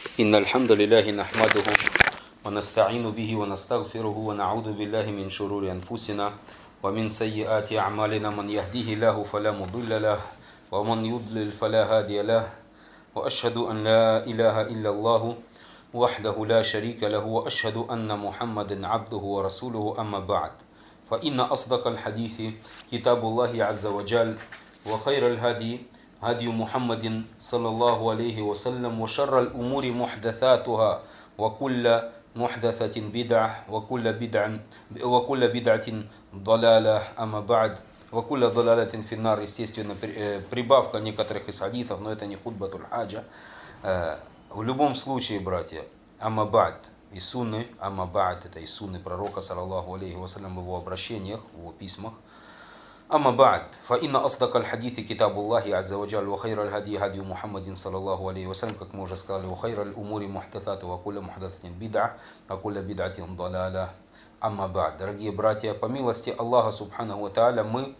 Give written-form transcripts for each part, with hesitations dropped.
إن الحمد لله نحمده ونستعين به ونستغفره ونعوذ بالله من شرور أنفسنا ومن سيئات أعمالنا من يهديه الله فلا مضل له ومن يضلل فلا هادي له وأشهد أن لا إله إلا الله وحده لا شريك له وأشهد أن محمدا عبده ورسوله أما بعد فإن أصدق الحديث كتاب الله عز وجل وخير الهدي هدي محمد صلى الله عليه وسلم وشر الأمور محدثاتها وكل محدثة بدعة وكل بدعة ضلالة أما بعد وكل ضلالة في النار. Естественно, прибавка некоторых из хадисов, но это не хутбатуль хаджа. В любом случае, братья, амма ба'д, из сунны, амма ба'д, это из сунны пророка, саллаллаху алейхи вассалям, в его обращениях, в его письмах. أما بعد فإن أصدق الحديث كتاب الله عز وجل وخير الهدي هدي محمد صلى الله عليه وسلم, как мы уже сказали, وخير الأمور محدثاتها وكل محدثة بدعة وكل بدعة ضلالة. أما بعد, дорогие братья, по милости Аллаха субханаху ва тааля, мы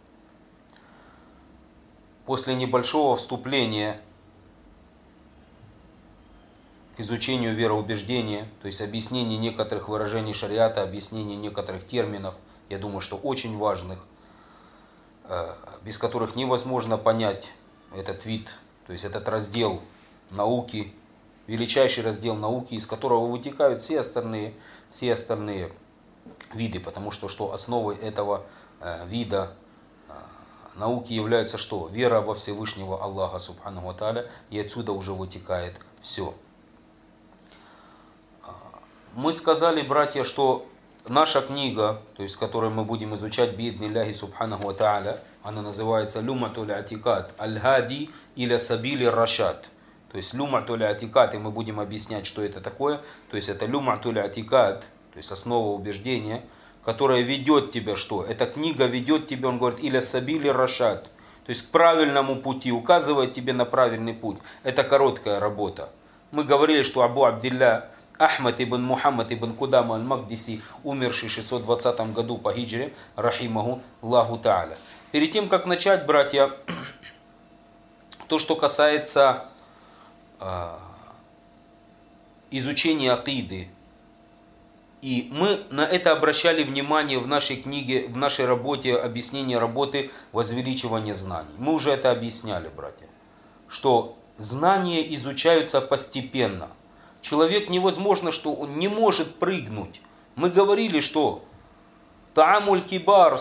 после небольшого вступления к изучению вероубеждения, то есть объяснение некоторых выражений шариата, объяснение некоторых терминов, я думаю, что очень важных, без которых невозможно понять этот вид, то есть этот раздел науки, величайший раздел науки, из которого вытекают все остальные виды, потому что основой этого вида науки является что? Вера во Всевышнего Аллаха субханаху ва тааля, и отсюда уже вытекает все. Мы сказали, братья, что наша книга, то есть, которую мы будем изучать бииднилляхи субханаху ва тааля, она называется Люматуль Атикат Аль-Хади иля Сабили Рашад. То есть Люматуль Атикат, и мы будем объяснять, что это такое. То есть это Люматуль Атикат, то есть основа убеждения, которая ведет тебя что? Эта книга ведет тебя, он говорит, иля Сабили Рашад. То есть к правильному пути, указывает тебе на правильный путь. Это короткая работа. Мы говорили, что Абу Абдилля Ахмад ибн Мухаммад ибн Кудама аль-Магдиси, умерший в 620 году по хиджре, рахимаху Аллаху Тааля. Перед тем, как начать, братья, то, что касается изучения акиды, и мы на это обращали внимание в нашей книге, в нашей работе, объяснение работы возвеличивания знаний. Мы уже это объясняли, братья, что знания изучаются постепенно. Человек невозможно, что он не может прыгнуть. Мы говорили, что тааму аль-кибар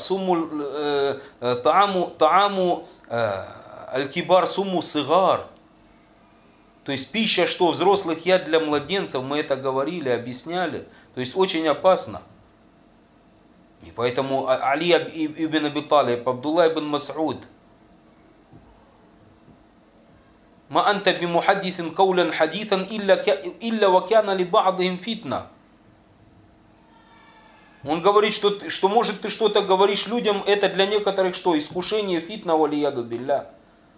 сумму сигар. То есть пища, что взрослых яд для младенцев, мы это говорили, объясняли. То есть очень опасно. И поэтому Али ибн Аби Талиб, Абдулла ибн Мас'уд, «Ма анта бимухаддитин каулян хадитан илля вакяна ли ба'дихим фитна». Он говорит, что может ты что-то говоришь людям, это для некоторых что? Искушение, фитна, валияду билля.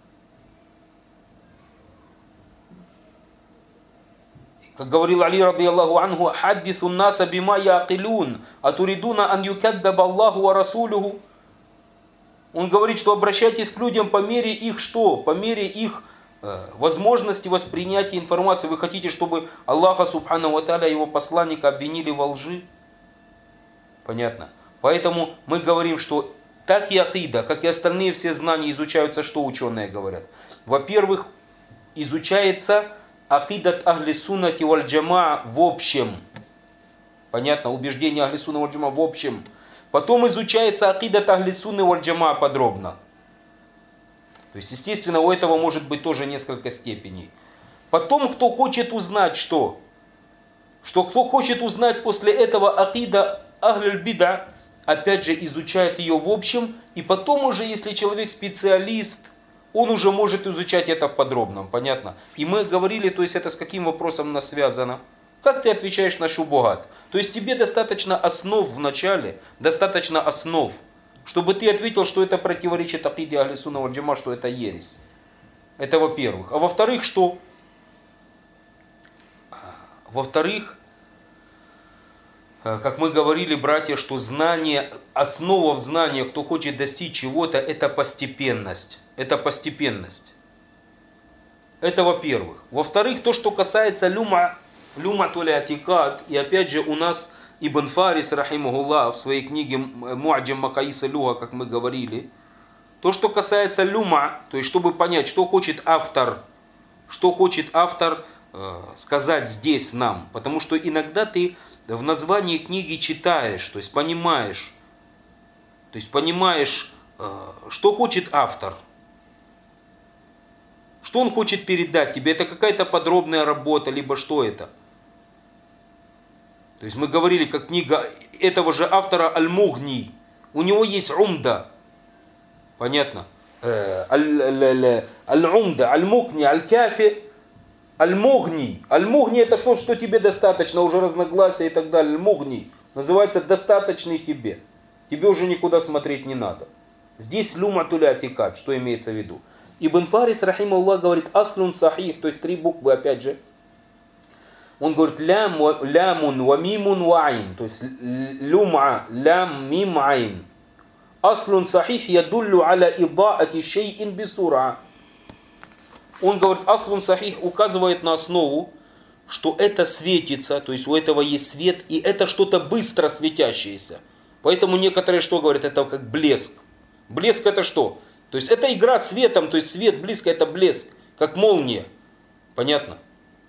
Как говорил Али радийаллаху анху, «Хаддису наса бима яакилун, атуридуна ан юкаддаба Аллаху ва расулюху». Он говорит, что обращайтесь к людям по мере их что? По мере их возможности воспринятия информации. Вы хотите, чтобы Аллаха субханаху ва тааля, его посланника, обвинили во лжи? Понятно? Поэтому мы говорим, что так и акида, как и остальные все знания изучаются, что ученые говорят. Во-первых, изучается акидат ахли суннати валь джамаа в общем. Понятно? Убеждение ахли сунна валь джамаа в общем. Потом изучается акидат ахли сунны валь джамаа подробно. То есть, естественно, у этого может быть тоже несколько степеней. Потом, кто хочет узнать что? Кто хочет узнать после этого акида ахль бида, опять же изучает ее в общем. И потом уже, если человек специалист, он уже может изучать это в подробном. Понятно? И мы говорили, то есть это с каким вопросом у нас связано? Как ты отвечаешь на шубугат? То есть тебе достаточно основ в начале, достаточно основ, чтобы ты ответил, что это противоречит акиде ахли сунна валь джамаа, что это ересь. Это во-первых. А во-вторых, что? Во-вторых, как мы говорили, братья, что знание, основа в знаниях, кто хочет достичь чего-то, это постепенность. Это постепенность. Это во-первых. Во-вторых, то, что касается люма туля атикад, и опять же у нас Ибн Фарис, рахимахуллах, в своей книге Муаджам Макаиса Люга, как мы говорили, то, что касается люма, то есть чтобы понять, что хочет автор сказать здесь нам. Потому что иногда ты в названии книги читаешь, то есть понимаешь, что хочет автор. Что он хочет передать тебе? Это какая-то подробная работа, либо что это? То есть мы говорили, как книга этого же автора Аль-Мугни. У него есть умда. Понятно? Аль-Умда, Аль-Мукни, Аль-Кафи, Аль-Мугни. Аль-Мугни это то, что тебе достаточно, уже разногласия и так далее. Аль-Мугни называется достаточный тебе. Тебе уже никуда смотреть не надо. Здесь люматуль атикад, что имеется в виду? Ибн Фарис, рахимахуллах, говорит аслун сахих, то есть 3 буквы, опять же. Он говорит лямун ва мимун ва айн, то есть люма, лям, мим, айн. Аслун сахих ядуллю аля идаати шейин бисура. Он говорит, аслун сахих указывает на основу, что это светится, то есть у этого есть свет, и это что-то быстро светящееся. Поэтому некоторые что говорят, это как блеск. Блеск это что? То есть это игра светом, то есть свет близко, это блеск, как молния. Понятно?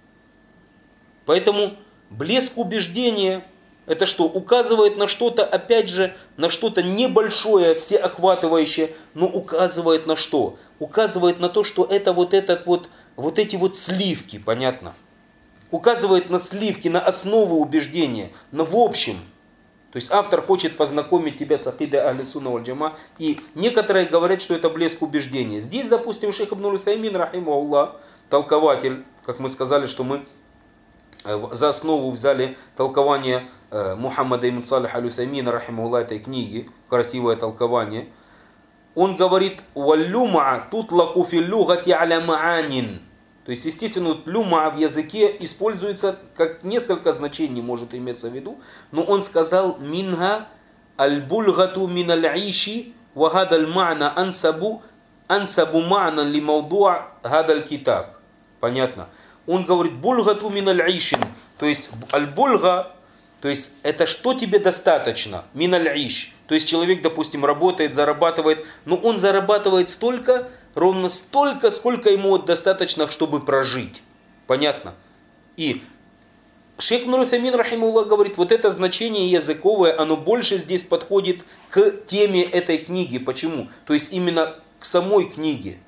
Поэтому блеск убеждения, это что? Указывает на что-то, опять же, на что-то небольшое, всеохватывающее, но указывает на что? Указывает на то, что это вот эти вот сливки, понятно? Указывает на сливки, на основу убеждения, но в общем. То есть автор хочет познакомить тебя с акидой Ахли Сунна валь Джама, и некоторые говорят, что это блеск убеждения. Здесь, допустим, шейх Ибн Утаймин, рахимахуллах, толкователь, как мы сказали, что мы за основу взяли толкование Мухаммада ибн Салих аль-Утаймина, рахимахуллах, этой книги, красивое толкование. Он говорит, «Валлюма тутлаку фил лугати аля маанин». То есть, естественно, люма в языке используется как несколько значений, может иметься в виду. Но он сказал, «Минга аль-бульгату мин аль-иши, ва гадаль ма'на ансабу ма'на ли маудуа гадаль китаб». Понятно? Он говорит, «Бульгату мин аль-ишин». То есть, аль-бульга, то есть, это что тебе достаточно? Мин аль-иш. То есть, человек, допустим, работает, зарабатывает, но он зарабатывает ровно столько, сколько ему достаточно, чтобы прожить. Понятно? И шейх Ибн Утаймин, рахимахуллах, говорит, вот это значение языковое, оно больше здесь подходит к теме этой книги. Почему? То есть именно к самой книге.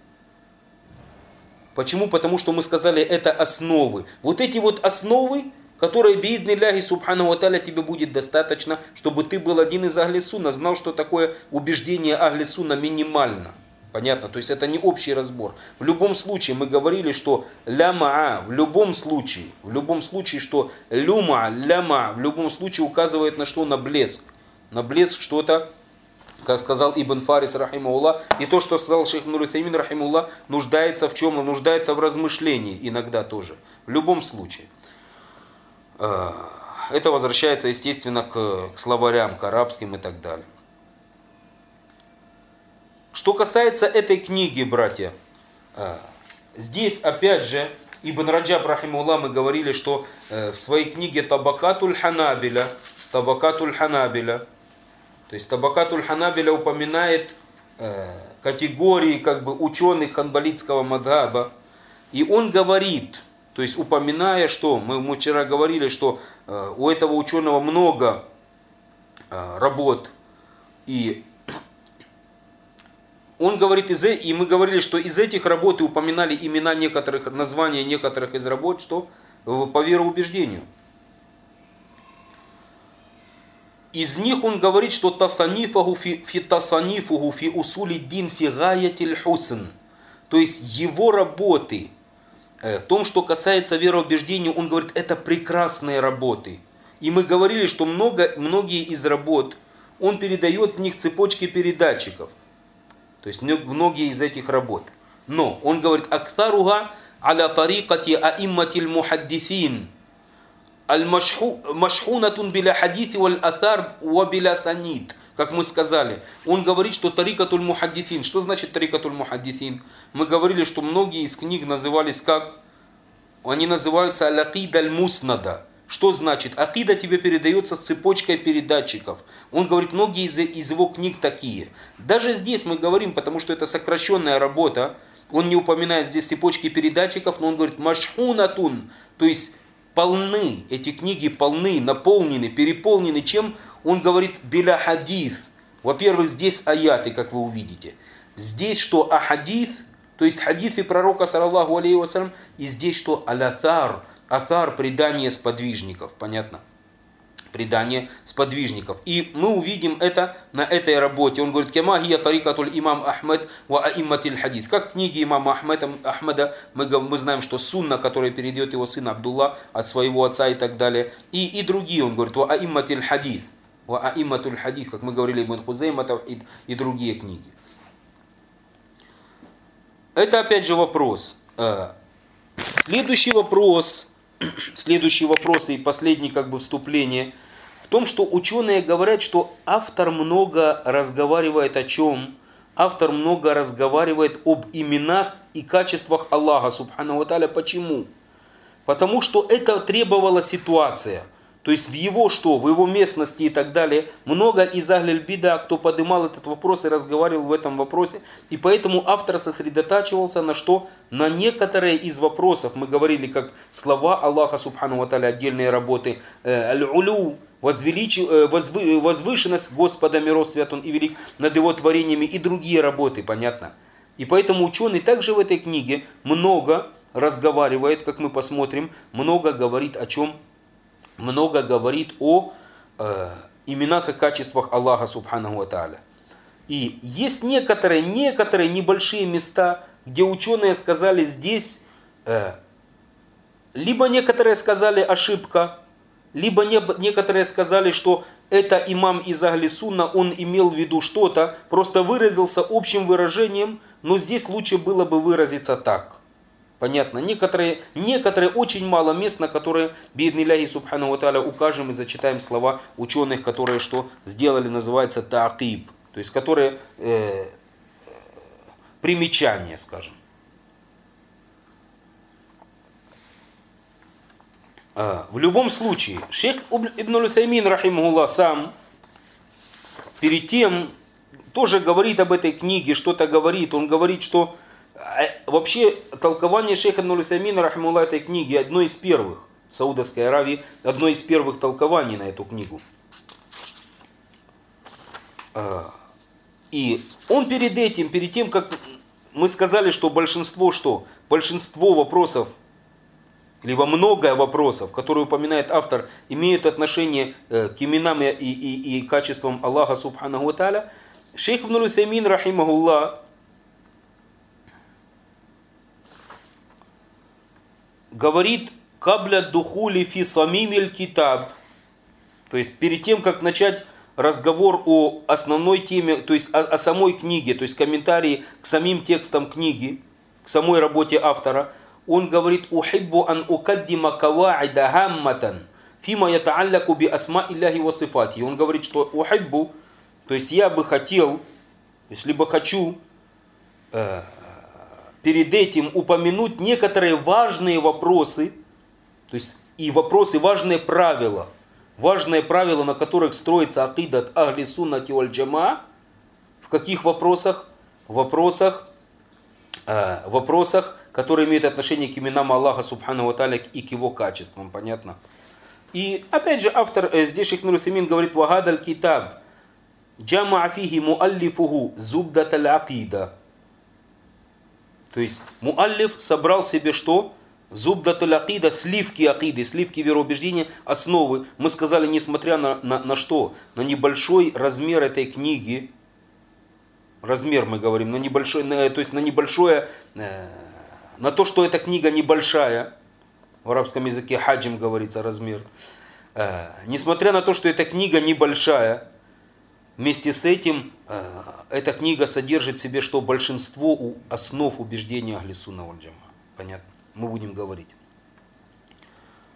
Почему? Потому что мы сказали, это основы. Вот эти вот основы, которые, бииднилляхи субхану ва тааля, тебе будет достаточно, чтобы ты был один из Ахли Сунна, знал, что такое убеждение Ахли Сунна минимально. Понятно? То есть это не общий разбор. В любом случае мы говорили, что ляма, в любом случае, что люма, ляма, в любом случае указывает на что? На блеск. На блеск что-то, как сказал Ибн Фарис, рахимахуллах, и то, что сказал шейх Ибн Утаймин, рахимахуллах, нуждается в чем? Нуждается в размышлении иногда тоже. В любом случае. Это возвращается, естественно, к словарям, к арабским и так далее. Что касается этой книги, братья, здесь опять же Ибн Раджаб, рахимахуллах, мы говорили, что в своей книге Табакатуль Ханабиля, то есть Табакатуль Ханабиля упоминает категории как бы ученых ханбалитского мадхаба, и он говорит, то есть упоминая, что мы вчера говорили, что у этого ученого много работ, и он говорит, и мы говорили, что из этих работ и упоминали имена некоторых, названия некоторых из работ, что по вероубеждению. Из них он говорит, что тасанифуху фи усули дин фи гаятиль хусн. То есть его работы, в том, что касается вероубеждения, он говорит, это прекрасные работы. И мы говорили, что многие из работ он передает в них цепочки передатчиков. То есть многие из этих работ. Но он говорит, актаруга аля тарикати аимматиль мухаддисин, аль-машхунатун биля хадити валь атар ва биля санид. как мы сказали, он говорит, что тарикатуль мухаддифин. Что значит тарикатуль мухаддифин? Мы говорили, что многие из книг назывались как? Они называются аль-акида аль-муснада. Что значит? Акида тебе передается с цепочкой передатчиков. Он говорит, многие из его книг такие. Даже здесь мы говорим, потому что это сокращенная работа. Он не упоминает здесь цепочки передатчиков, но он говорит машхунатун. То есть полны, эти книги полны, наполнены, переполнены. Чем? Он говорит биля хадис. Во-первых, здесь аяты, как вы увидите. Здесь что? Ахадис, то есть хадисы пророка, саллаллаху алейхи вассалям. И здесь что? Аль-Аthар. Атар, предание сподвижников, понятно? Предание сподвижников. И мы увидим это на этой работе. Он говорит, кема гия тарикатуль имам Ахмед ва аимматиль хадис. Как книги имама Ахмеда, мы знаем, что сунна, которая передает его сын Абдулла от своего отца и так далее. И другие, он говорит, ва аимматиль хадис. Ва аимматуль хадис, как мы говорили, Ибн Хузейма и другие книги. Это опять же вопрос. Следующий вопрос и последний как бы вступление в том, что ученые говорят, что автор много разговаривает о чем? Автор много разговаривает об именах и качествах Аллаха, субхану ва тааля. Почему? Потому что это требовала ситуация. То есть в его местности и так далее, много из ахль бида, кто поднимал этот вопрос и разговаривал в этом вопросе. И поэтому автор сосредотачивался на что? На некоторые из вопросов. Мы говорили, как слова Аллаха, субхану ва тааля, отдельные работы. Аль-улю, возвышенность Господа миров, свят Он и велик, над Его творениями и другие работы, понятно? И поэтому ученый также в этой книге много разговаривает, как мы посмотрим, много говорит о чем? Много говорит о именах и качествах Аллаха, субханаху ва тааля. И есть некоторые небольшие места, где ученые сказали здесь, либо некоторые сказали ошибка, либо некоторые сказали, что это имам из Ахли Сунна, он имел в виду что-то, просто выразился общим выражением, но здесь лучше было бы выразиться так. Понятно. Некоторые очень мало мест, на которые, бииднилляхи субхану ва тааля, укажем и зачитаем слова ученых, которые что сделали, называется та'акиб. То есть, которые примечания, скажем. В любом случае, шейх Ибн Уthаймин, рахимахуллах, сам перед тем тоже говорит об этой книге, что-то говорит. Он говорит, что вообще толкование шейха Ибн Уthаймина, рахимахуллах, этой книги одно из первых в Саудовской Аравии, одно из первых толкований на эту книгу. И он перед тем, как мы сказали, что большинство вопросов, либо много вопросов, которые упоминает автор, имеют отношение к именам и качествам Аллаха, субханаху ва тааля, шейх Ибн Уthаймин, рахимахуллах, говорит кабля духули фи самимиль китаб, то есть перед тем, как начать разговор о основной теме, то есть о самой книге, то есть комментарии к самим текстам книги, к самой работе автора, он говорит: «Ухиббу ан укаддима каваида гамматан фима ятаалляку би асма илляхи ва сифати». Он говорит, что ухиббу, то есть я бы хотел, либо хочу перед этим упомянуть некоторые важные вопросы, то есть и вопросы, важные правила, на которых строится акидат ахли суннати валь джамаа. В каких вопросах? В вопросах, которые имеют отношение к именам Аллаха, субхану ва тааля, и к его качествам, понятно? И опять же автор, здесь шейх Ибн Уthаймин говорит: «Вагадаль китаб джамаа фихи муаллифуху зубдат аль-акида». То есть муаллиф собрал себе что? Зубдат аль-акида, сливки акиды, сливки вероубеждения, основы. Мы сказали, несмотря на что? На небольшой размер этой книги, размер мы говорим, на то, что эта книга небольшая, в арабском языке хаджим говорится размер, несмотря на то, что эта книга небольшая, вместе с этим эта книга содержит в себе что? Большинство основ убеждения ахли сунна валь джамаа. Понятно? Мы будем говорить.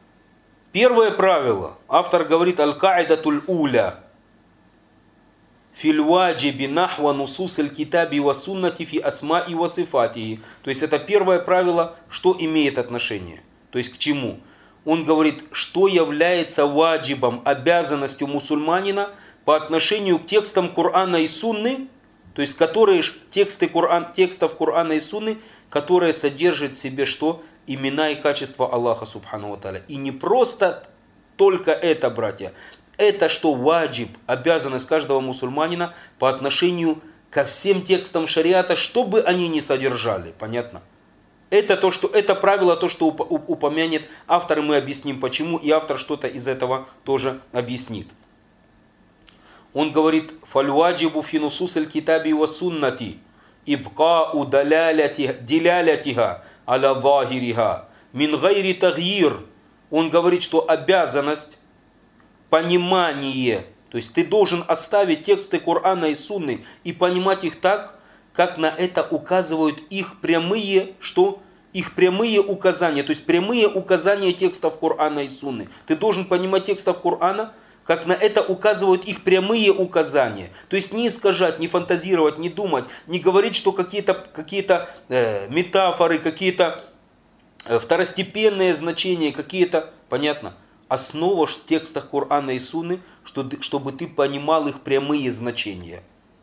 Первое правило. Автор говорит: аль-каидатуль уля. Фил ваджиби нахва нусус аль-китаби ва суннати фи асмаи ва сифатихи. То есть это первое правило, что имеет отношение. То есть к чему? Он говорит, что является ваджибом, обязанностью мусульманина по отношению к текстам Корана и Сунны, то есть текстов Корана и Сунны, которые содержат в себе что? Имена и качества Аллаха Субхану ва Тааля. И не просто только это, братья. Это что ваджиб, обязанность каждого мусульманина по отношению ко всем текстам шариата, что бы они ни содержали. Понятно? Это правило, то, что упомянет автор, и мы объясним почему, и автор что-то из этого тоже объяснит. Он говорит, фальваджибу финусус аль-китаби ва суннати ибкау дилялятиха аля захириха мин гайри тагьир. Он говорит, что обязанность, понимание, то есть ты должен оставить тексты Корана и Сунны и понимать их так, как на это указывают их прямые, их прямые указания, то есть прямые указания текстов Корана и Сунны. Ты должен понимать текстов Корана, как на это указывают их прямые указания. То есть не искажать, не фантазировать, не думать, не говорить, что какие-то метафоры, какие-то второстепенные значения, какие-то, понятно, основа в текстах Корана и Сунны, чтобы ты понимал их прямые значения.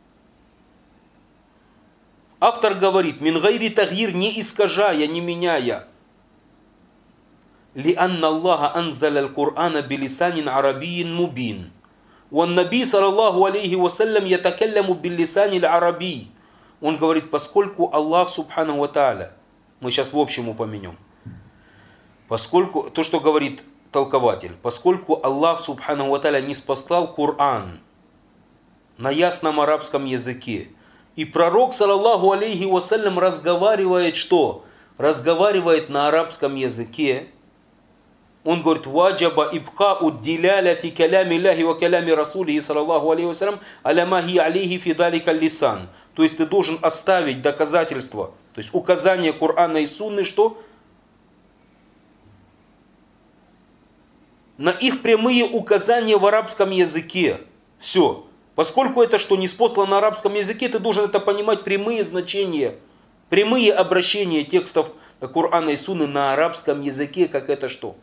Автор говорит, мин гайри тагьир, не искажая, не меняя. لأن الله أنزل القرآن بلسان عربي مبين والنبي صلى الله عليه وسلم يتكلم باللسان العربي. Он говорит, поскольку Аллах Субхану ва Тааля, мы сейчас в общем упомянем, поскольку, то, что говорит толкователь, поскольку Аллах Субхану ва Тааля ниспослал Коран на ясном арабском языке, и пророк, саллаллаху алейхи вассалям, разговаривает что? Разговаривает на арабском языке. Он говорит, ваджаба ибка уддиляляти калями ляхи ва калями расулихи, саллаллаху алейхи вассалям, алямахи алейхи фидалика лисан. То есть ты должен оставить доказательства, то есть указания Корана и Сунны, что? На их прямые указания в арабском языке. Все. Поскольку это что ниспослано на арабском языке, ты должен это понимать прямые значения, прямые обращения текстов Корана и Сунны на арабском языке, как это что?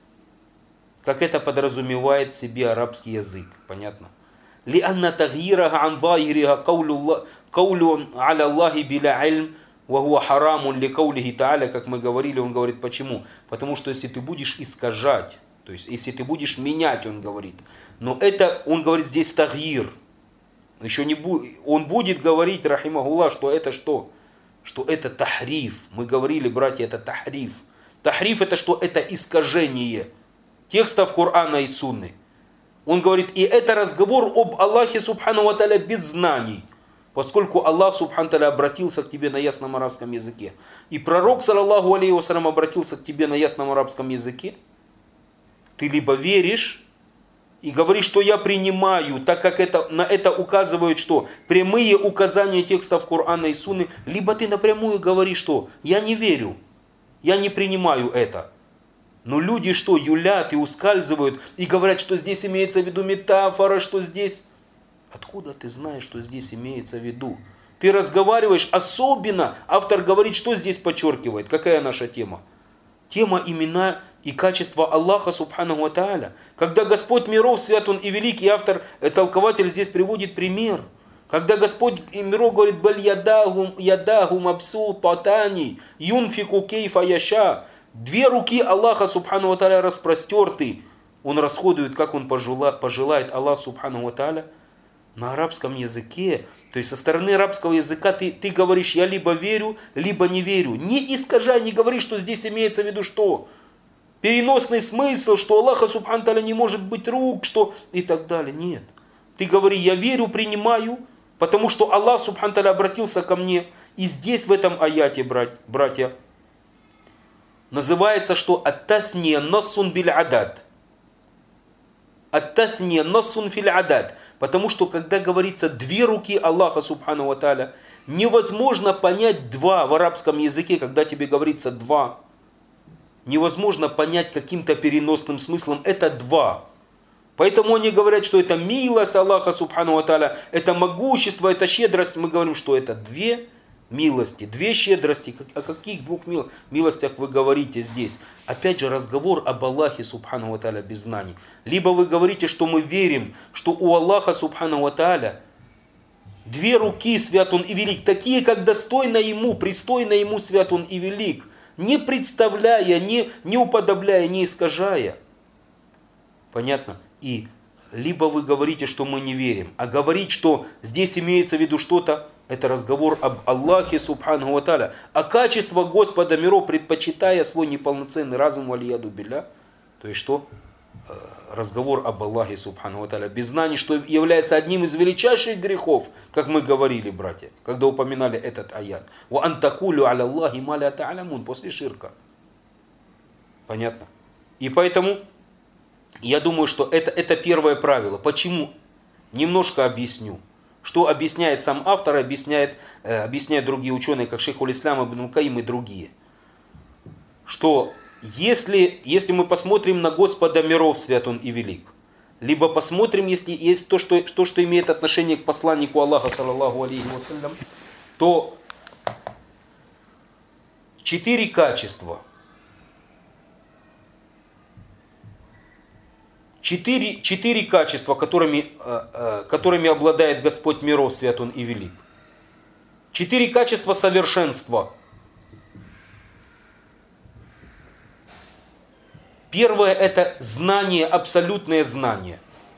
Как это подразумевает в себе арабский язык. Понятно? لأن تغييرها عن ظاهرها قول على الله بلا علم وهو حرام لقوله تعالى, как мы говорили, он говорит, почему? Потому что если ты будешь искажать, то есть если ты будешь менять, он говорит, но это, он говорит здесь тагьир, еще не он будет говорить, рахимахуллах, что это что? Что это тахриф. Мы говорили, братья, это тахриф. Тахриф это что? Это искажение текстов Корана и Сунны. Он говорит, и это разговор об Аллахе Субхану ва Тааля без знаний, поскольку Аллах Субхану ва Тааля обратился к тебе на ясном арабском языке. И пророк, саллаллаху алейхи вассалям, обратился к тебе на ясном арабском языке. Ты либо веришь и говоришь, что я принимаю, так как на это указывают что? Прямые указания текстов Корана и Сунны, либо ты напрямую говоришь, что я не верю, я не принимаю это. Но люди что, юлят и ускальзывают и говорят, что здесь имеется в виду метафора, что здесь... Откуда ты знаешь, что здесь имеется в виду? Ты разговариваешь, особенно автор говорит, что здесь подчеркивает. Какая наша тема? Тема имена и качества Аллаха Субхану ва Тааля. Когда Господь миров, свят Он и великий, автор, толкователь здесь приводит пример. Когда Господь миров говорит, «Баль ядаху мабсут патани, юнфику кейфа яша». Две руки Аллаха Субхану ва Тааля распростерты. Он расходует, как Он пожелает, Аллах Субхану ва Тааля, на арабском языке. То есть со стороны арабского языка ты говоришь, я либо верю, либо не верю. Не искажай, не говори, что здесь имеется в виду что? Переносный смысл, что Аллаха Субхану ва Тааля не может быть рук, что и так далее. Нет. Ты говори, я верю, принимаю, потому что Аллах Субхану ва Тааля обратился ко мне. И здесь в этом аяте, братья, называется, что ат-таthния нассун биль-адад. Ат-таthния нассун филь-адад. Потому что, когда говорится две руки Аллаха Субхану ва Тааля, невозможно понять два в арабском языке, когда тебе говорится два. Невозможно понять каким-то переносным смыслом. Это два. Поэтому они говорят, что это милость Аллаха Субхану ва Тааля, это могущество, это щедрость. Мы говорим, что это две милости, две щедрости. О каких двух милостях вы говорите здесь? Опять же, разговор об Аллахе Субхану ва Тааля без знаний. Либо вы говорите, что мы верим, что у Аллаха Субхану ва Тааля две руки, свят Он и велик, такие, как достойно Ему, пристойно Ему, свят Он и велик, не представляя, не уподобляя, не искажая. Понятно? И либо вы говорите, что мы не верим, а говорить, что здесь имеется в виду что-то, это разговор об Аллахе Субхану ва Тааля, а качество Господа миров, предпочитая свой неполноценный разум, валияду билля, то есть что? Разговор об Аллахе Субхану ва Тааля без знаний, что является одним из величайших грехов, как мы говорили, братья, когда упоминали этот аят. «Ва антакулю аля Аллахи ма ля та'алямун» после ширка. Понятно? И поэтому я думаю, что это первое правило. Почему? Немножко объясню. Что объясняет сам автор, объясняют другие ученые, как шейх аль-Ислам ибн аль-Каим и другие. Что если мы посмотрим на Господа миров, свят Он и велик, либо посмотрим, если есть то, что имеет отношение к посланнику Аллаха, саллаллаху алейхи вассалям, то 4 качества. 4 качества, которыми обладает Господь миров, свят Он и велик. 4 качества совершенства. Первое – это знание, абсолютное знание.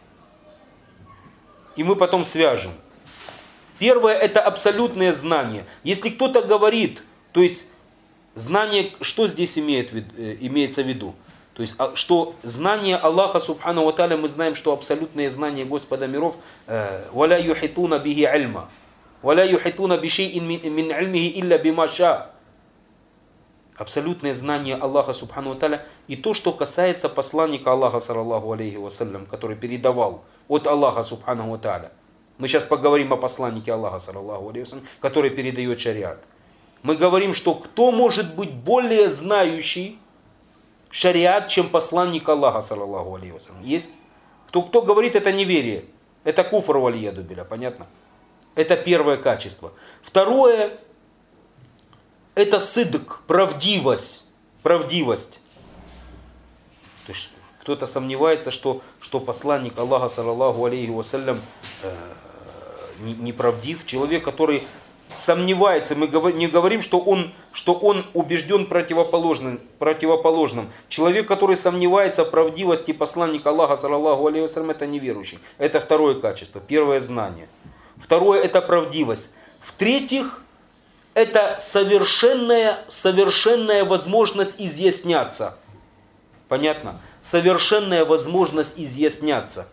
И мы потом свяжем. Первое – это абсолютное знание. Если кто-то говорит, то есть знание, что здесь имеется в виду? То есть, что знание Аллаха Субхану ва Тааля, мы знаем, что абсолютное знание Господа миров «Валя юхитуна бихи ильма, валя юхитуна бишейин мин ильмихи илля бима ша». Абсолютное знание Аллаха Субхану ва Тааля и то, что касается посланника Аллаха, саллаллаху алейхи вассалям, который передавал от Аллаха Субхану ва Тааля. Мы сейчас поговорим о посланнике Аллаха, саллаллаху алейхи вассалям, который передает шариат. Мы говорим, что кто может быть более знающий шариат, чем посланник Аллаха, саллаллаху алейхи вассалям? Есть? Кто говорит, это неверие. Это куфр валияду билля, понятно? Это первое качество. Второе, это сыдк, правдивость. Правдивость. То есть кто-то сомневается, что посланник Аллаха, саллаллаху алейхи вассалям, неправдив. Человек, который сомневается, мы не говорим, что он убежден противоположным. Человек, который сомневается в правдивости посланника Аллаха, саллаллаху алейхи вассалям, это неверующий. Это второе качество, первое знание. Второе – это правдивость. В-третьих, это совершенная возможность изъясняться. Понятно? Совершенная возможность изъясняться.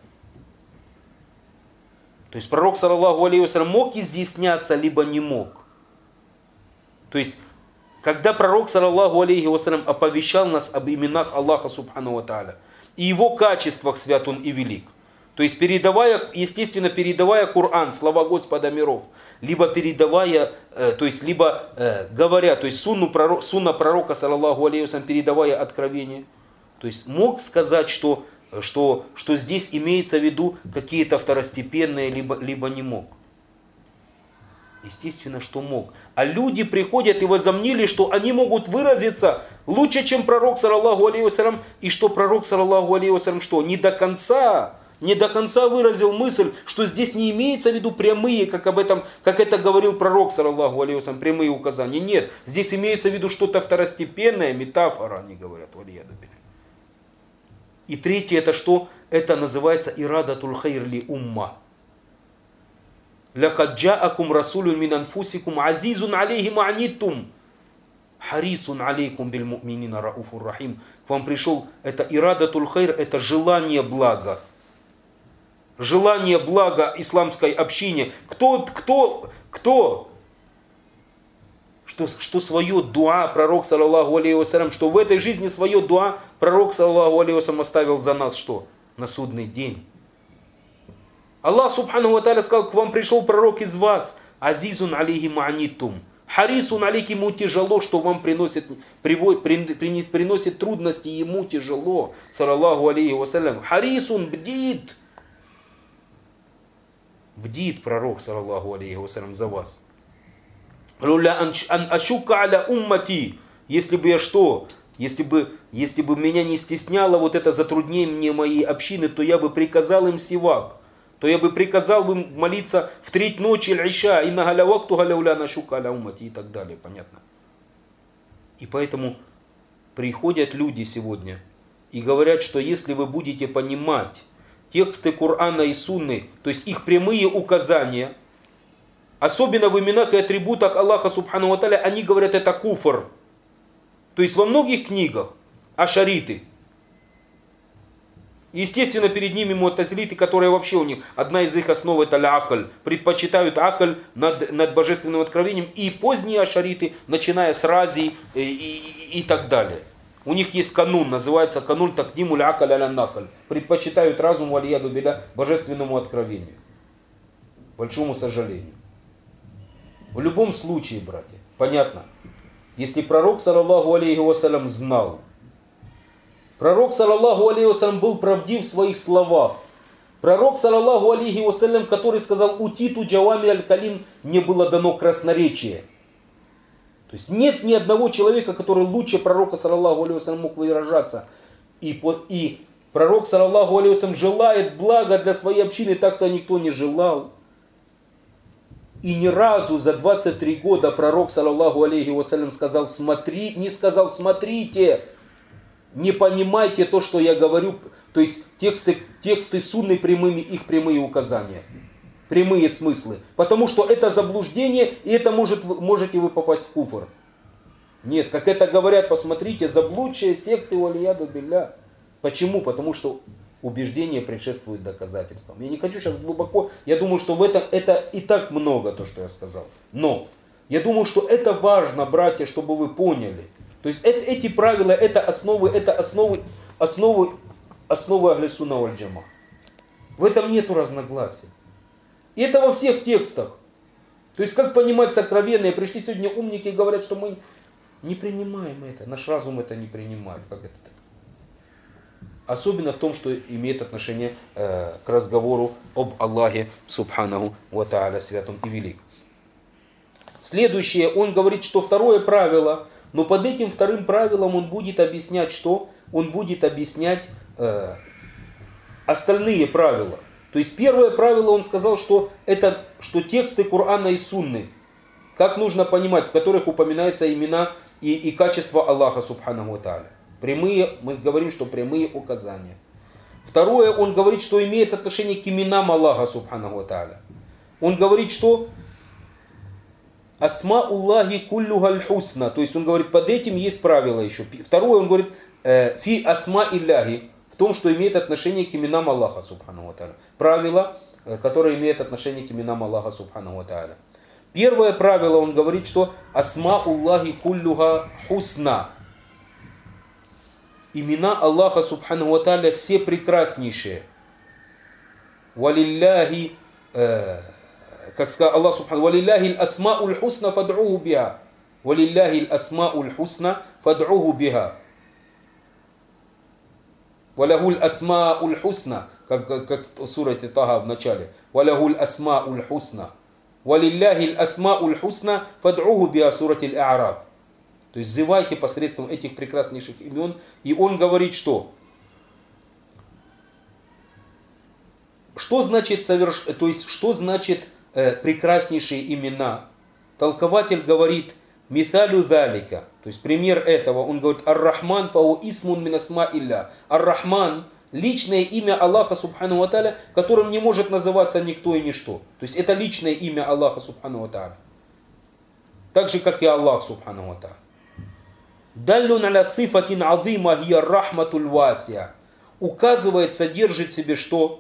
То есть пророк, саллаллаху алейхи вассалям, мог изъясняться, либо не мог. То есть, когда пророк, саллаллаху алейхи вассалям, оповещал нас об именах Аллаха Субхану ва Тааля и его качествах, свят Он и велик, то есть передавая Коран, слова Господа миров, либо говоря, то есть сунна пророка, саллаллаху алейхи вассалям, передавая откровение, то есть мог сказать, что здесь имеется в виду какие-то второстепенные, либо не мог. Естественно, что мог. А люди приходят и возомнили, что они могут выразиться лучше, чем пророк, саллаллаху алейхи вассалям, и что пророк, саллаллаху алейхи вассалям, что не до конца выразил мысль, что здесь не имеется в виду прямые, как это говорил пророк, саллаллаху алейхи вассалям, прямые указания. Нет, здесь имеется в виду что-то второстепенное, метафора, они говорят, валияду билля. И третье, это что? Это называется ирадатуль хайр ли умма. Лакад джаакум расулюн мин анфусикум азизун алейхи ма аниттум харисун алейкум биль му'минина рауфур рахим. К вам пришел, это ирадатуль хайр, это желание блага. Желание блага исламской общине. Кто? Что свое дуа пророк, саллаллаху алейхи вассалям, что в этой жизни свое дуа пророк, саллаллаху алейхи вассалям, оставил за нас что? На судный день. Аллах Субхану ва Тааля сказал, к вам пришел пророк из вас, азизун алейхи ма аниттум, Харисун алейки, ему тяжело, что вам приносит трудности, ему тяжело. Саллаллаху алейхи вассалям. Харисун бдит. Бдит пророк, саллаллаху алейхи вассалям, за вас. Ашука аля уммати. Если бы я что? Если бы меня не стесняло вот это затруднение моей общины, то я бы приказал им сивак. То я бы приказал им молиться в 3 ночи аль-иша, и на галявакту галяуля нашука аля уммати и так далее. Понятно? И поэтому приходят люди сегодня и говорят, что если вы будете понимать тексты Корана и Сунны, то есть их прямые указания, особенно в именах и атрибутах Аллаха Субхану ва Тааля, они говорят, это куфр. То есть во многих книгах ашариты, естественно, перед ними му'тазилиты, которые вообще у них, одна из их основ это акль, предпочитают акль над божественным откровением, и поздние ашариты, начиная с Рази и так далее. У них есть канун, называется канун такдимуль акль аля накль. Предпочитают разум валияду биля божественному откровению. Большому сожалению. В любом случае, братья, понятно, если пророк, саллаллаху алейхи вассалям, знал, пророк, саллаллаху алейхи вассалям, был правдив в своих словах, пророк, саллаллаху алейхи вассалям, который сказал, утиту джавами аль-калим, не было дано красноречие. То есть нет ни одного человека, который лучше пророка, саллаллаху алейхи вассалям, мог выражаться. И пророк, саллаллаху алейхи вассалям, желает блага для своей общины, так-то никто не желал. И ни разу за 23 года пророк, саллаллаху алейхи вассалям, не сказал, смотрите, не понимайте то, что я говорю. То есть тексты сунны прямыми, их прямые указания, прямые смыслы. Потому что это заблуждение, и это можете вы попасть в куфр. Нет, как это говорят, посмотрите, заблудшие секты валияду билля. Почему? Потому что убеждение предшествует доказательствам. Я не хочу сейчас глубоко, я думаю, что в этом это и так много, то, что я сказал. Но я думаю, что это важно, братья, чтобы вы поняли. То есть эти правила, это основы ахли сунна валь джама. В этом нету разногласий. И это во всех текстах. То есть как понимать сокровенное? Пришли сегодня умники и говорят, что мы не принимаем это, наш разум это не принимает. Как это так? Особенно в том, что имеет отношение к разговору об Аллахе Субханаху ва Тааля, святом и великом. Следующее, он говорит, что второе правило, но под этим вторым правилом он будет объяснять, что? Он будет объяснять остальные правила. То есть первое правило он сказал, что это тексты Корана и Сунны, как нужно понимать, в которых упоминаются имена и качества Аллаха Субханаху ва Тааля. Прямые, мы говорим, что прямые указания. Второе, он говорит, что имеет отношение к именам Аллаха Субханаху ва Тааля. Он говорит, что асма Аллахи куллюха аль-хусна. То есть он говорит, под этим есть правило еще. Второе, он говорит, фи асма илляхи, в том, что имеет отношение к именам Аллаха Субханаху ва Тааля. Правило, которое имеет отношение к именам Аллаха Субханаху ва Тааля. Первое правило, он говорит, что асма Аллахи куллюха хусна. Имена Аллаха Субханаху ва Тааля все прекраснейшие. Валилляхи, как сказал Аллах Субханаху, валилляхи асмауль хусна фад'уху биха. Валилляхи асмауль хусна фад'уху биха. Валягуль асмауль хусна, как в сурате Таха в начале. Валягуль асмауль хусна. Валилляхи асмауль хусна фад'уху биха, сурате Аль-А'раф. То есть взывайте посредством этих прекраснейших имен. И он говорит, что? Что значит прекраснейшие имена? Толкователь говорит, мithалю далика. То есть пример этого. Он говорит, ар-Рахман фау исмун мин асма илля. Ар-Рахман, личное имя Аллаха Субхану ва Тааля, которым не может называться никто и ничто. То есть это личное имя Аллаха Субхану ва Тааля. Так же, как и Аллах Субхану ва Тааля. Даллюн аля сифатин адима хия рахматуль васия. Указывает, содержит в себе что?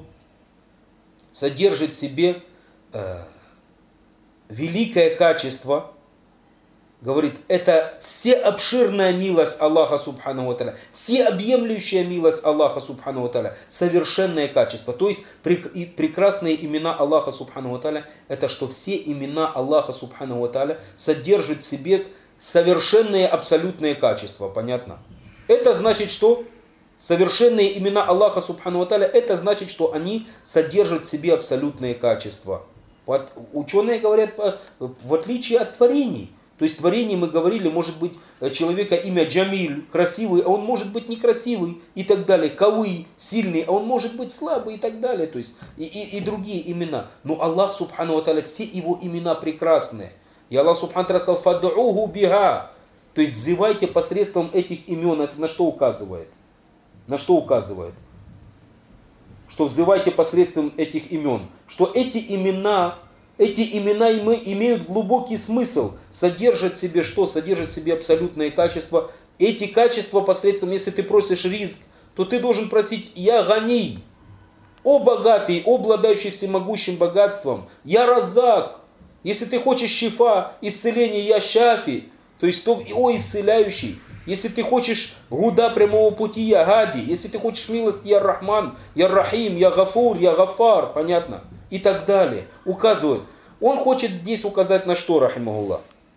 Содержит в себе великое качество. говорит, это всеобширная милость Аллаха Субхану ва Тааля, всеобъемлющая милость Аллаха Субхану ва Тааля, совершенное качество. То есть прекрасные имена Аллаха Субхану ва Тааля, это что все имена Аллаха Субхану ва Тааля содержат в себе совершенные абсолютные качества. Понятно? Это значит, что совершенные имена Аллаха Субхану ва Тааля, это значит, что они содержат в себе абсолютные качества. Вот ученые говорят, в отличие от творений. То есть в творении, мы говорили, может быть человека имя Джамиль, красивый, а он может быть некрасивый и так далее. Кавый, сильный, а он может быть слабый и так далее. То есть и другие имена. Но Аллах Субхану ва Тааля, все его имена прекрасные. И Аллах Субхану ва Тааля сказал, «Фад'уху биха». То есть взывайте посредством этих имен. Это на что указывает? На что указывает? Что взывайте посредством этих имен. Что эти имена имеют глубокий смысл, содержат в себе что? Содержат в себе абсолютные качества. Эти качества посредством, если ты просишь ризк, то ты должен просить «Я гани», «О богатый», «О обладающий всемогущим богатством», «Я разак». Если ты хочешь шифа, исцеление, «Я шафи», то есть «О исцеляющий». Если ты хочешь гуда прямого пути, «Я гади». Если ты хочешь милость, «Я рахман», «Я рахим», «Я гафур», «Я гафар». Понятно? И так далее. Указывают. Он хочет здесь указать на что, рахимахуллах?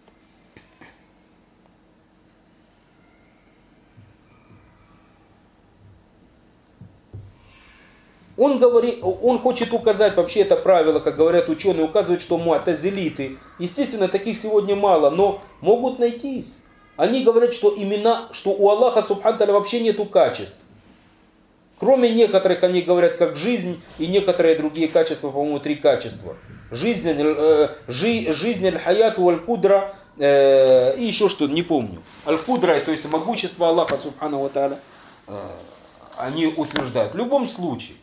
Он хочет указать, вообще это правило, как говорят ученые, указывают, что муатазилиты, естественно, таких сегодня мало, но могут найтись. Они говорят, что что у Аллаха Субхану Тааля вообще нету качеств. Кроме некоторых, они говорят, как жизнь и некоторые другие качества, по-моему, 3 качества. Жизнь, аль-хаяту, аль-кудра и еще что-то, не помню. Аль-кудра, то есть могущество Аллаха Субхану ва Тааля, они утверждают. В любом случае.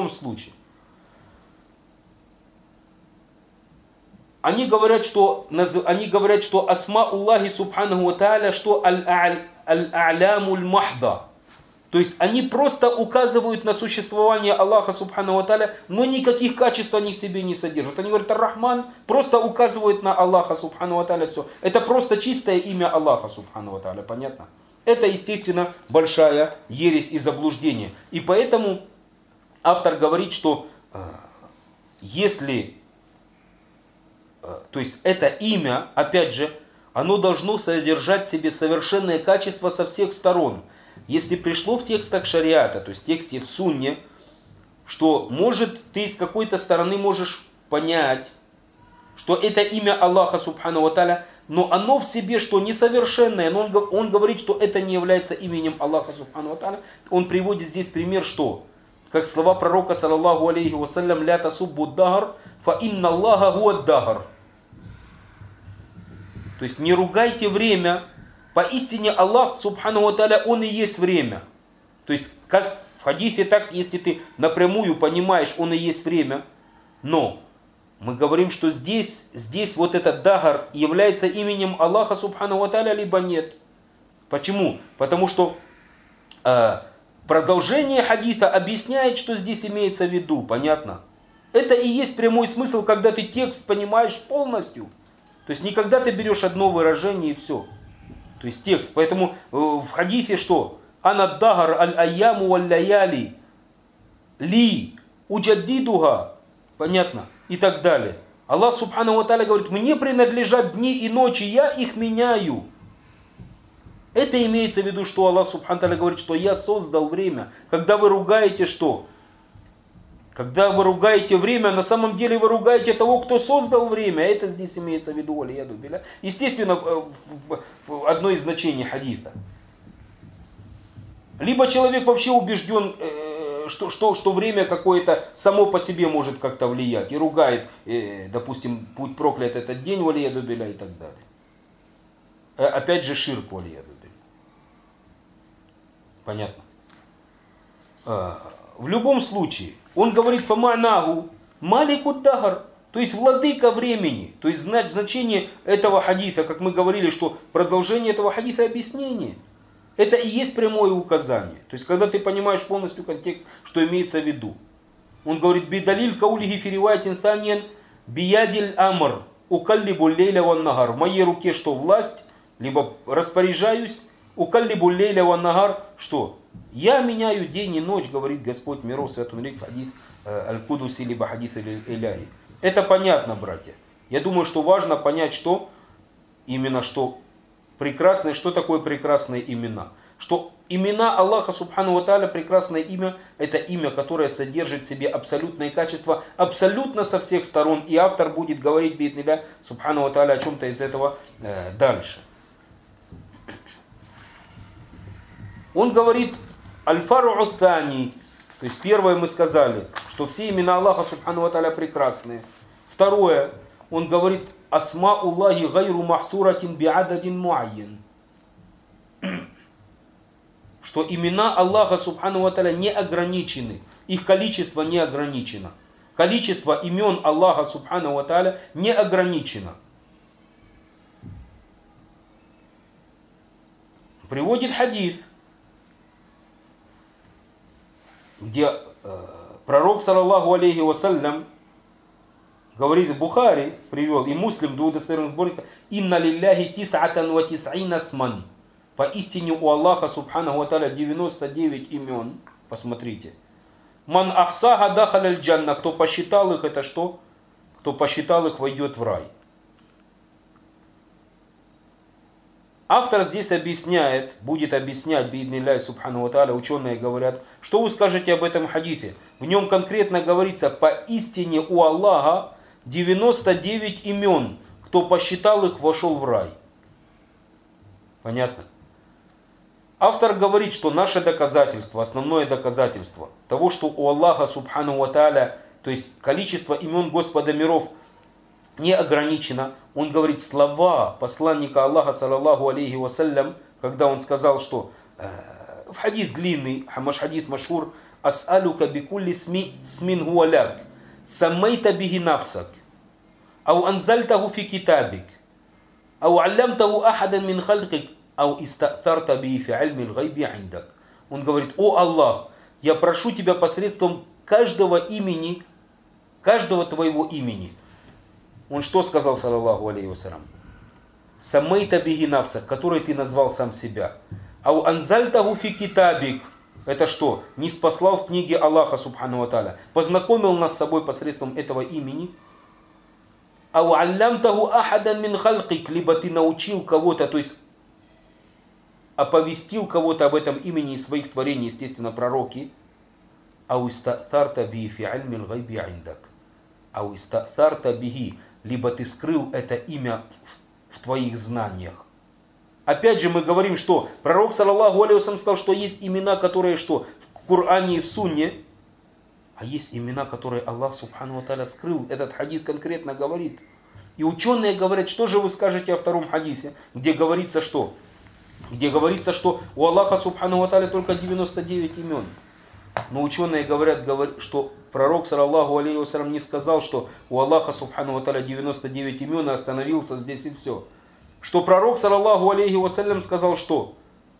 Они говорят, что асма Аллахи Субхану ва Тааля, что аль-а'лямуль махда. То есть они просто указывают на существование Аллаха Субхану ва Тааля, но никаких качеств они в себе не содержат. Они говорят, Ар-Рахман просто указывает на Аллаха Субхану ва Тааля, все. Это просто чистое имя Аллаха Субхану ва Тааля, понятно? Это, естественно, большая ересь и заблуждение. И поэтому автор говорит, что то есть это имя, опять же, оно должно содержать в себе совершенное качество со всех сторон. Если пришло в текстах шариата, то есть в тексте в сунне, что может ты с какой-то стороны можешь понять, что это имя Аллаха Субхану ва Тааля, но оно в себе что несовершенное, но он говорит, что это не является именем Аллаха Субхану ва Тааля. Он приводит здесь пример, что как слова пророка саллаллаху алейхи вассалям, ля тасуббу дахр, фа инна Аллаха хуа дахр. То есть не ругайте время, поистине Аллах Субхану ва Тааля, Он и есть время. То есть как в хадифе, так если ты напрямую понимаешь, Он и есть время. Но мы говорим, что здесь вот этот дахр является именем Аллаха Субхану ва Тааля, либо нет. Почему? Потому что продолжение хадиса объясняет, что здесь имеется в виду. Понятно? Это и есть прямой смысл, когда ты текст понимаешь полностью. То есть не когда ты берешь одно выражение и все. То есть текст. Поэтому в хадисе что? Ана дахар аль-айяму валь-лаяли ли уджаддидуха. Понятно? И так далее. Аллах Субхану ва Тааля говорит, мне принадлежат дни и ночи, я их меняю. Это имеется в виду, что Аллах Субхану ва Тааля говорит, что я создал время. Когда вы ругаете что? Когда вы ругаете время, на самом деле вы ругаете того, кто создал время. Это здесь имеется в виду, алияду билля. Естественно, одно из значений хадиса. Либо человек вообще убежден, что время какое-то само по себе может как-то влиять. И ругает, допустим, будь проклят этот день, алияду билля, и так далее. Опять же ширк, алияду билля. Понятно? В любом случае, он говорит фаманагу маликут дахар, то есть владыка времени. То есть значение этого хадиса, как мы говорили, что продолжение этого хадиса объяснение. Это и есть прямое указание. То есть когда ты понимаешь полностью контекст, что имеется в виду. Он говорит, бидалиль каулихи фиривайтин таньян биядиль амр укаллибу лейля ван нагар. В моей руке что власть, либо распоряжаюсь, укаллибу лейля ва нагар, что? Я меняю день и ночь, говорит Господь миров, святой рек, хадис аль-Кудуси, либо хадис Иляхи. Это понятно, братья. Я думаю, что важно понять, что именно что прекрасное, что такое прекрасные имена. Что имена Аллаха Субхану ва Тааля, прекрасное имя, это имя, которое содержит в себе абсолютные качества, абсолютно со всех сторон. И автор будет говорить, бииднилля, Субхану ва Тааля, о чем-то из этого дальше. Он говорит, аль-фару ат-тани, то есть первое мы сказали, что все имена Аллаха Субхану ва Тааля прекрасные. Второе, он говорит, асмауллахи гайру махсуратин биададин муайян. Что имена Аллаха Субхану ва Тааля не ограничены, их количество не ограничено. Количество имен Аллаха Субхану ва Тааля не ограничено. Приводит хадис, где пророк, саллаллаху алейхи вассалям, говорит, Бухари привел, и Муслим, двух достоверных сборников, «Инна лилляхи тис'атан ва тис'ина сман». Поистине у Аллаха, Субханаху ва Тааля, 99 имен. Посмотрите. «Ман ахсаха дахаля аль-джанна». Кто посчитал их, это что? Кто посчитал их, войдет в рай. Автор здесь объясняет, будет объяснять, бииднилляхи Субханаху ва Тааля, ученые говорят, что вы скажете об этом хадисе? В нем конкретно говорится, поистине у Аллаха 99 имен. Кто посчитал их, вошел в рай. Понятно? Автор говорит, что наше доказательство, основное доказательство того, что у Аллаха Субхану ва Тааля, то есть количество имен Господа миров не ограничено. Он говорит слова посланника Аллаха, саллаллаху алейхи вассалям, когда он сказал, что в хадис длинный, хадис машхур, ас'алука бикулли смин гуаляк, саммайта биги нафсак, ау анзальтаху фи китабик, ау аллямтаху ахадан мин халькик, ау истатарта биги фи альми л-гайби индак. Он говорит, о Аллах, я прошу тебя посредством каждого имени, каждого твоего имени. Он что сказал, саллаллаху алейхи вассалям? Саммайта биги нафсак, который ты назвал сам себя. Ау анзальтаху фи китабик. Это что? Не спаслал в книге Аллаха Субхану ва Тааля. Познакомил нас с собой посредством этого имени. Ау аллямтаху ахадан мин халькик. Либо ты научил кого-то, то есть оповестил кого-то об этом имени из своих творений, естественно, пророки. Ау истатарта биги фи альми л-гайби индак. Ау истатарта биги. Либо ты скрыл это имя в твоих знаниях. Опять же мы говорим, что пророк, саллаллаху алейхи вассалям, сказал, что есть имена, которые что? В Коране и в Сунне. А есть имена, которые Аллах Субхану ва Тааля скрыл. Этот хадис конкретно говорит. И ученые говорят, что же вы скажете о втором хадисе, где говорится что? Где говорится, что у Аллаха Субхану ва Тааля только 99 имен. Но ученые говорят, что пророк, саллаллаху алейхи вассалям, не сказал, что у Аллаха Субхану ва Тааля 99 имен и остановился здесь и все. Что пророк, саллаллаху алейхи вассалям, сказал, что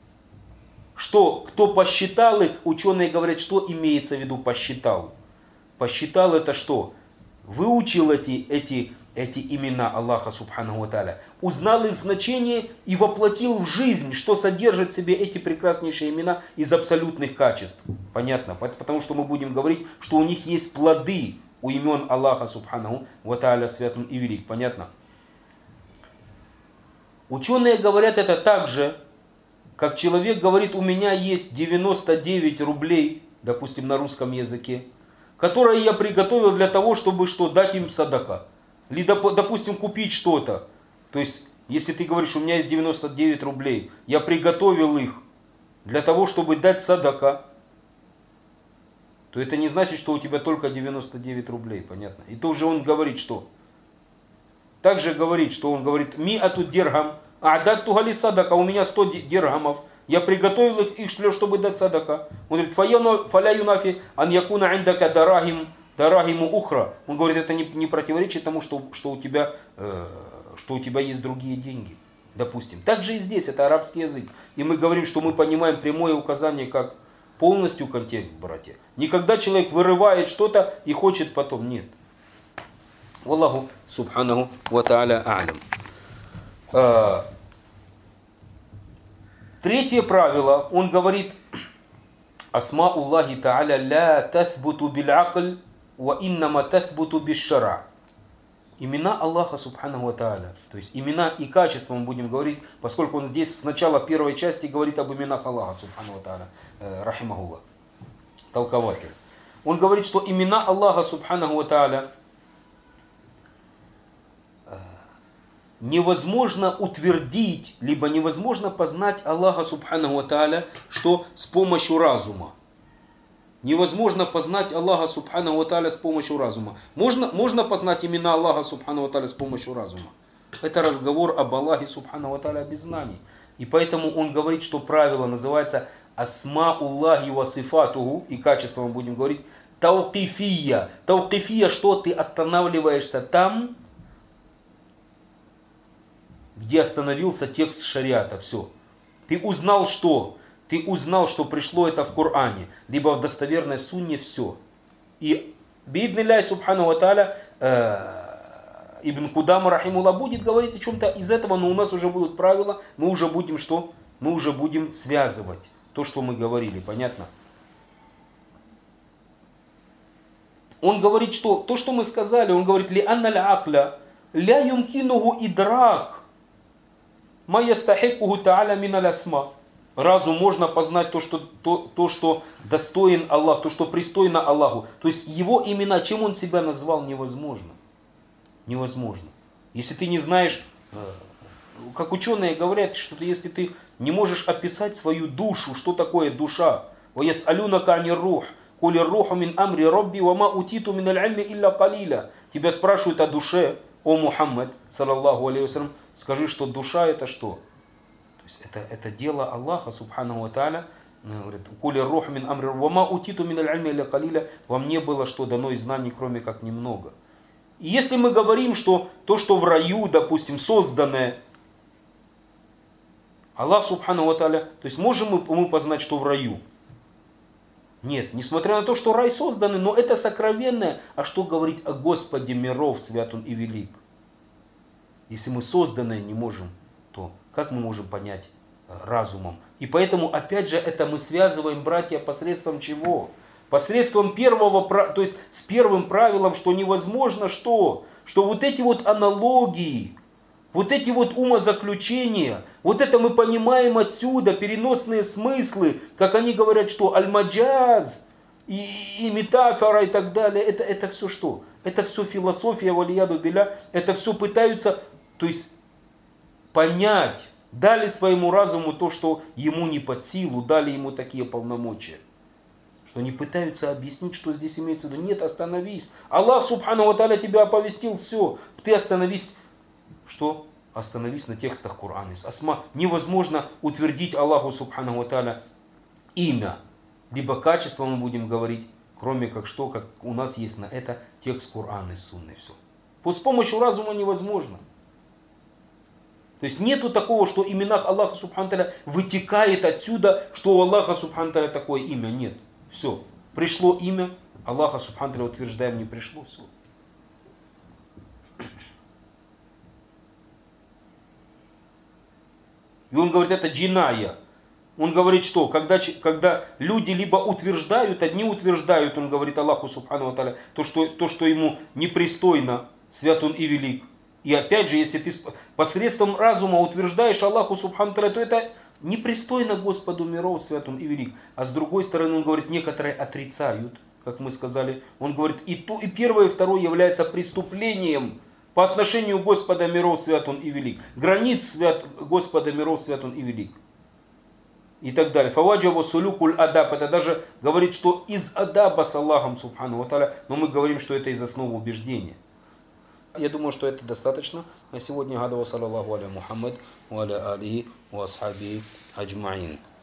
кто посчитал их, ученые говорят, что имеется в виду посчитал. Посчитал это что? Выучил эти имена Аллаха Субхану ва Тааля, узнал их значение и воплотил в жизнь, что содержат в себе эти прекраснейшие имена из абсолютных качеств. Понятно? Потому что мы будем говорить, что у них есть плоды у имен Аллаха Субхану ва Тааля, святым и велик. Понятно? Ученые говорят это так же, как человек говорит, у меня есть 99 рублей, допустим, на русском языке, которые я приготовил для того, чтобы что, дать им садака. Или, допустим, купить что-то. То есть, если ты говоришь, у меня есть 99 рублей, я приготовил их для того, чтобы дать садака, то это не значит, что у тебя только 99 рублей, понятно? И то уже он говорит, что? Также говорит, что он говорит, ми ату дирхам, адат тугали садака, у меня 100 дирхамов, я приготовил их, чтобы дать садака. Он говорит, фаля юнафи ан якуна индака дарахиму ухра. Он говорит, это не противоречит тому, что у тебя есть другие деньги. Допустим. Также и здесь, это арабский язык. И мы говорим, что мы понимаем прямое указание как полностью контекст, братья. Никогда человек вырывает что-то и хочет потом. Нет. Валлаху субханаху ва та'аля а'лям. Третье правило, он говорит, асма Аллахи та'аля ля таthбуту бил'акль ва иннама таthбуту бишшара. Имена Аллаха Субханаху ва Тааля, то есть имена и качества мы будем говорить, поскольку он здесь с начала первой части говорит об именах Аллаха Субханаху ва Тааля, рахимахуллах, толкователь. Он говорит, что имена Аллаха Субханаху ва Тааля невозможно утвердить, либо невозможно познать Аллаха Субханаху ва Тааля, что с помощью разума. Невозможно познать Аллаха Субханаху ва Тааля с помощью разума. Можно познать имена Аллаха Субханаху ва Тааля с помощью разума. Это разговор об Аллахе Субханаху ва Тааля без знаний. И поэтому он говорит, что правило называется асма Аллахи ва сифатуху, и качество мы будем говорить, таукифия. Таукифия, что ты останавливаешься там, где остановился текст шариата. Все. Ты узнал что? Ты узнал, что пришло это в Коране, либо в достоверной сунне, все. И бииднилляхи субхану ва тааля Ибн Кудама рахимулла будет говорить о чем-то из этого, но у нас уже будут правила, мы уже будем что? Мы уже будем связывать то, что мы говорили, понятно? Он говорит, что то, что мы сказали, он говорит, ли анналь акля ля юмкинуху идрак ма ястахикуху та'аля миналь асма. Разум можно познать то, что достоин Аллах, то, что пристойно Аллаху. То есть его имена, чем он себя назвал, невозможно. Невозможно. Если ты не знаешь, как ученые говорят, что если ты не можешь описать свою душу, что такое душа, وَيَسْأَلُونَكَ عَنِ الرُّوحِ قُلِ الرُّوحُ مِنْ أَمْرِ رَبِّي وَمَا أُوتِيتُ مِنَ الْعِلْمِ إِلَّا قَلِيلًا. Тебя спрашивают о душе, о Мухаммад, саллаллаху алейхи вассалям, скажи, что душа это что? То есть это дело Аллаха, субханаху ва тааля. Говорит, «Кули рух мин амри, вама утиту мин аль-альми илля калиля». Вам не было что дано из знаний, кроме как немного. И если мы говорим, что то, что в раю, допустим, созданное, Аллах, субханаху ва тааля, то есть можем мы познать, что в раю? Нет, несмотря на то, что рай созданный, но это сокровенное. А что говорить о Господе миров, свят Он и велик? Если мы созданное не можем, то как мы можем понять разумом? И поэтому, опять же, это мы связываем, братья, посредством чего? Посредством первого, то есть с первым правилом, что невозможно что? Что вот эти вот аналогии, вот эти вот умозаключения, вот это мы понимаем отсюда, переносные смыслы, как они говорят, что аль-маджаз и метафора и так далее, это все что? Это все философия, валияду билля, это все пытаются, то есть понять, дали своему разуму то, что ему не под силу, дали ему такие полномочия. Что они пытаются объяснить, что здесь имеется в виду. Нет, остановись. Аллах, субхану ва тааля, тебя оповестил, все. Ты остановись. Что? Остановись на текстах Корана. Асма. Невозможно утвердить Аллаху, субхану ва тааля, имя. Либо качество мы будем говорить, кроме как что, как у нас есть на это текст Корана и Сунны. Все. С помощью разума невозможно. То есть нету такого, что в именах Аллаха субхану тааля вытекает отсюда, что у Аллаха субхану тааля такое имя. Нет. Все. Пришло имя, Аллаха субхану тааля утверждаем, не пришло. Все. И он говорит, это джиная. Он говорит, что когда люди либо утверждают, одни утверждают, он говорит Аллаху субхану тааля, то, что ему непристойно, свят Он и велик. И опять же, если ты посредством разума утверждаешь Аллаху субхану тааля, то это непристойно Господу миров, свят Он и велик. А с другой стороны, он говорит, некоторые отрицают, как мы сказали. Он говорит, и первое, и второе является преступлением по отношению Господа миров, свят Он и велик. Границ Господа миров, свят Он и велик. И так далее. Фаваджаву сулюкуль адаб. Это даже говорит, что из адаба с Аллахом, субхану ва тааля, но мы говорим, что это из основы убеждения. Я думаю, что это достаточно. На сегодня гадава саллаллаху аля Мухаммад ва аля алихи ва асхабихи аджмаин.